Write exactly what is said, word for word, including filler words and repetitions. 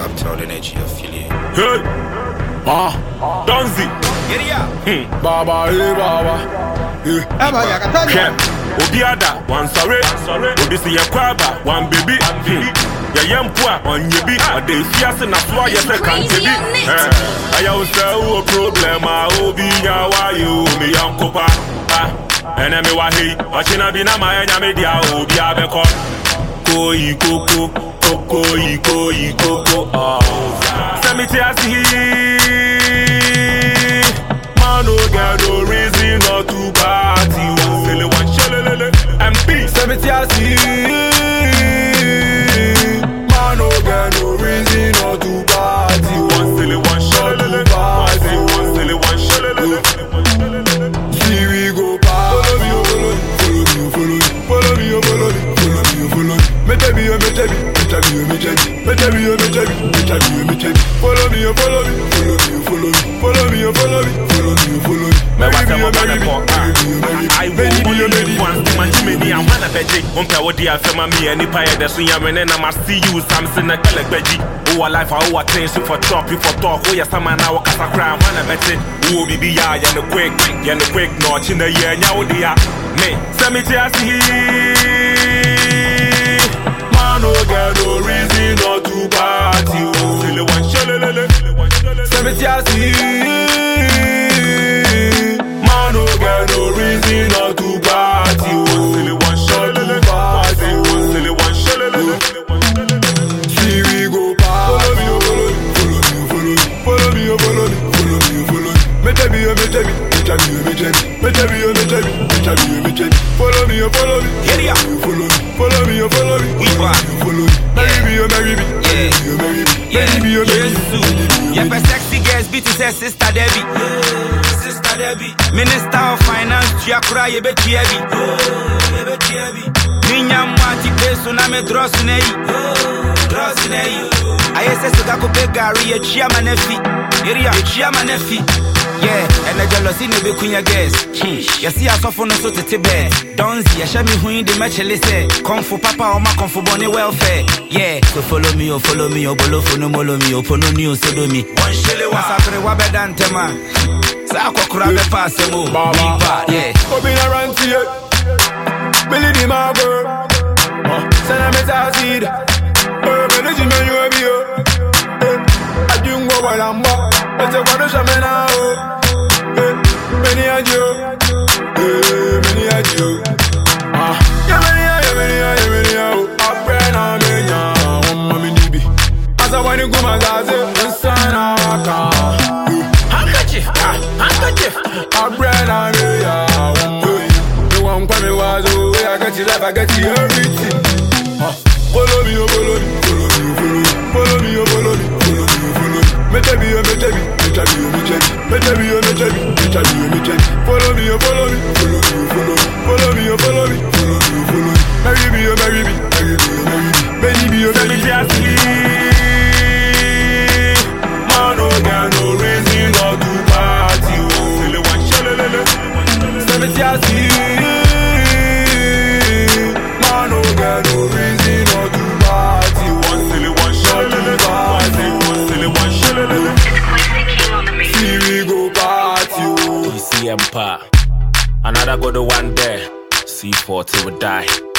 Uptown Energy affiliate. Hey, ah, Donzi, yeah, Baba, hey Baba, hey, Eba yakatanya. Obiada, one sorry, Obi see a kwaba, one baby, ya yempua, one yebi, a day fias and a fly as a country. I always say, oh, problem, I will be ya, why you, me, Uncle Pa, and I'm a wahi, watching a bina, my media, will be a beco, koi, coco, coco, koi, coco, oh, Cemetery, man, no get no reason not to party. M P Cemetery, man, no get no reason not to party. One silly, one shot, one silly, one silly, one shot. Here we go, follow me, follow me, follow me, follow me, follow me, follow me. Me tell me, me tell me, me tell me, me tell me, me tell me, me tell me, me tell me, me tell me. Follow me, follow me, follow me, follow me, follow me, follow me, follow me, follow me. Marry me, marry me, I will be one man, Jimmy, and one of the on power, dear family, and if I had a swing, and I must see you, Samson, and Telebeji. Oh, life, our attention for talk, you for talk, oh, yes, some man, our casa crown, one of it. Oh, be be I and the quick, and the quick notch in the year, now, dear. Me, Cemetery, man, no get no reason not to party. Silly one, shalala, Cemetery. No get no reason not to party. One silly one shot to party. One silly one shot. Here we go, follow me, follow me, follow me, follow me, follow me, follow me. Me tell me, me tell me, me tell me, me tell me, me tell me, me tell me, me tell me, me tell me. Follow me, follow me, yeah, follow me, follow me, follow me. We want, follow me. Marry me, marry me, yeah, marry me, yeah, marry me, marry me. Yeah, for sexy girls, beat to say sister Debbie. Sister Debbie. Minister of Finance, you cry, you bet you heavy. You bet you heavy. Minya mwati peso na me dross nei. Dross nei. I say so kako pe gari ye chia manefi. Area ye chia manefi. Yeah, and the jealousy ne be kunya guess. You see us off on so tete bed. Donzi, ya shami hu in the match lise. Come for papa or ma come for bonny welfare. Yeah, so follow me, oh follow me, oh bolo for no molo me, oh pono new so do me. One shilly wa sapre wa bedantema. Sa akokura be pass mo. Baba, yeah. Come in around here. Billy the my girl. Send a message. Oh, me no jime you be yo. Eh, ajungo walamba. Ete kwado shamena o. Eh, many a jo. Eh, many a jo. Ah, ya many a, ya many a, ya many a o. Aprena menya, umma minibi. Asa wani kumazaze, nsana waka. Handkerchief, ah, handkerchief. Aprena menya, umma. The one for me was oh, I got you life, I got you everything. Follow me, follow me, follow me, follow me, follow me, follow me, follow me, follow me. Me tell me, me tell me, me tell me, me tell me, me tell me, me tell me, me tell me, me tell me. Follow me, follow me, follow me, follow me, follow me, follow me, follow me, follow me. Marry me, marry me, marry me, marry me. Baby, me, baby, just me. Man, no get no reason not to party. Silly one, shalala, Cemetery. Man, no get no reason not to party. One silly one, shalala, one silly one, shalala. Here we go party. E C Empire, another good one there. C four till we die.